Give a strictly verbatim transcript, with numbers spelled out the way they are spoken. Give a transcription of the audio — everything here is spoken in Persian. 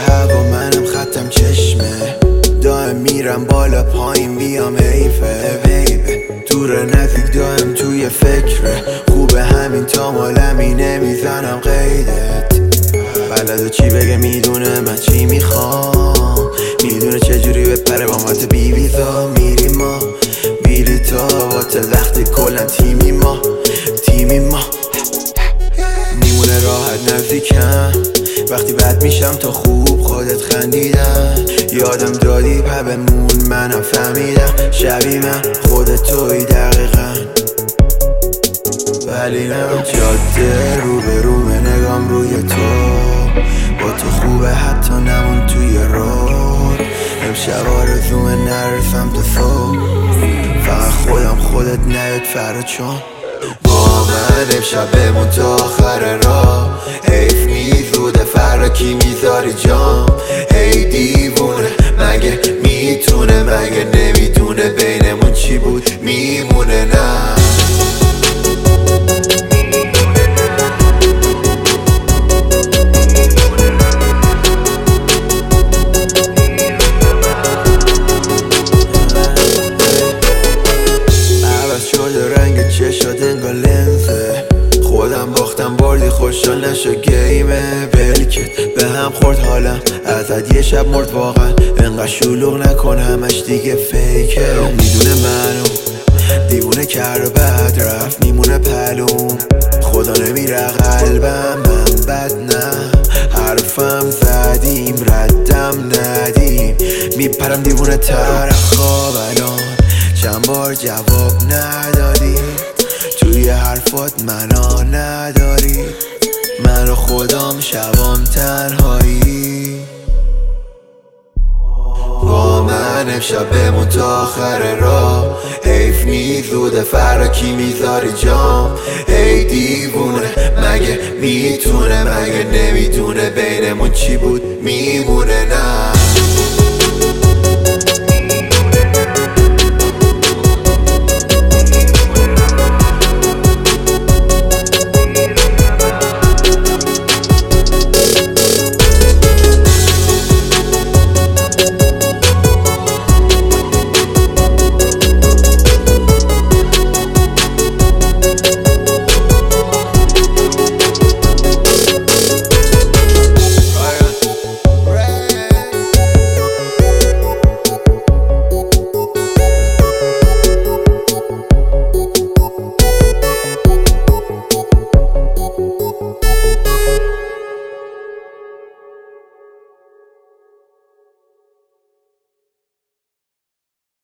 هوا منم خطم چشمه، دائم میرم بالا پایین بیام حیفه بیبه، دور نزدیک دائم توی فکره، خوبه همین تا مالمی نمیزنم قیدت. بلده چی بگه میدونه من چی میخوام، میدونه چجوری بپره با مات بی ویزا. میریم ما بیلی تا وات وقتی کلن تیمی ما تیمی ما میمونه راحت نزدیکم وقتی بد میشم تا خوب خودت خندیدن، یادم دادی پبمون منم فهمیدم شبیه من خودت توی دقیقا، ولی نه جاده رو به رو نگام روی تو، با تو خوبه حتی نمون توی رود، امشب آرزومه نرسم تا صبح، فقط خودم خودت نیاد فرا چون با من امشب بمون تا آخر راه، حیف میزوده فرا کی میذاری جام، هی دیوونه مگه میتونه مگه نمیدونه بینمون چی بود میمونه نه. رنگ چشات انگار لنزه، خودم باختم بردی خوشحال نشو گیمه، بلکت به هم خورد حالم ازت یه شب مرد واقعا، انقدر شلوغ نکن همش دیگه فیکه، میدونه منو دیوونه کرد و بد رفت میمونه پلوم، خدا نمیره قلبم من بد نه، حرفم زدیم ردم ندیم، میپرم دیوونه تر خواب الان، چند بار جواب ندادی توی حرفات منو نداری، من و خودم شبام تنهایی، با من امشب بمون تا آخر راه، حیف میزوده فرا کی میذاری جام، هی دیوونه مگه میتونه مگه نمیدونه بینمون چی بود میمونه نه.